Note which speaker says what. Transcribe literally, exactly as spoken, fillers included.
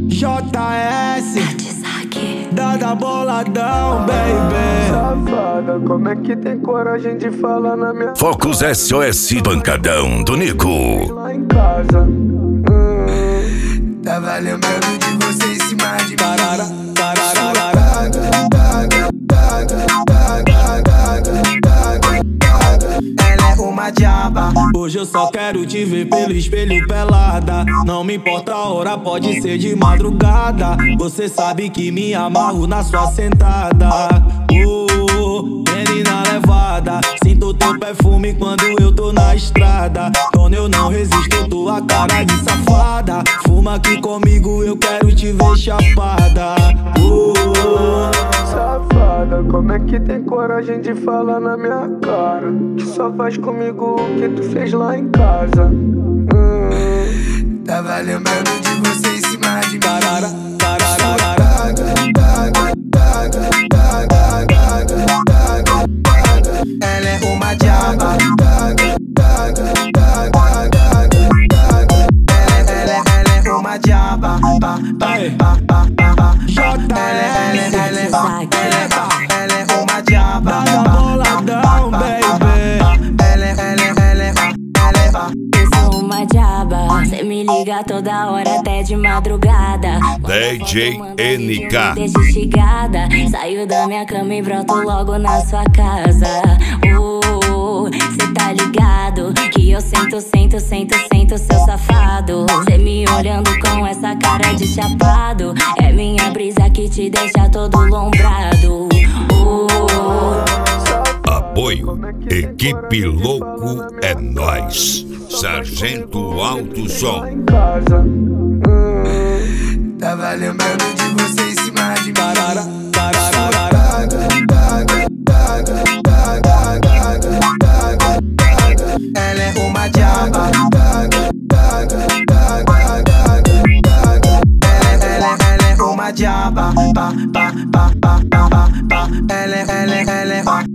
Speaker 1: J S Dada boladão, baby.
Speaker 2: Safada, como é que tem coragem de falar na minha...
Speaker 3: Focus S O S Pancadão do Nico.
Speaker 2: Lá em casa hum. Tava lembrando de você em cima de
Speaker 1: Tarara, tarara,
Speaker 2: ela é uma diaba.
Speaker 1: Hoje eu só quero te ver pelo espelho pelada. Não me importa a hora, pode ser de madrugada. Você sabe que me amarro na sua sentada. Oh, menina levada, sinto teu perfume quando eu tô na estrada. Quando eu não resisto, tua cara de safada. Fuma aqui comigo, eu quero te ver chapada. Oh,
Speaker 2: safada, como é que tem coragem de falar na minha cara? Que só faz comigo o que tu fez lá em casa hum. Tava lembrando de você em cima de
Speaker 1: tarara, tarara.
Speaker 2: Ela é uma diaba. Ela, ela, ela é uma diaba. Pa, pa, pa, pa, pa, pa. Ela, ela, ela, ela, ela, ela é uma diaba.
Speaker 1: Dada boladão, baby.
Speaker 2: Ela, ela, ela, ela, ela.
Speaker 4: Eu sou uma diaba, cê me liga toda hora até de madrugada.
Speaker 3: D J N K.
Speaker 4: Deixa instigada, saio da minha cama e broto logo na sua casa. Oh, cê tá ligado que eu sento, sento, sento, sento seu safado. Cê me olhando com essa cara de chapado. É minha brisa que te deixa todo lombrado. Oh,
Speaker 3: Apoio Equipe Louco é Nós. Sargento Alto Som.
Speaker 2: Lá em casa hum. Tava lembrando de você em cima de
Speaker 1: tarara, tarara.
Speaker 2: ela é uma diaba. Ela, ela, ela é uma diaba. Pa, pa, pa, pa, pa, pa. Ela, ela, ela, ela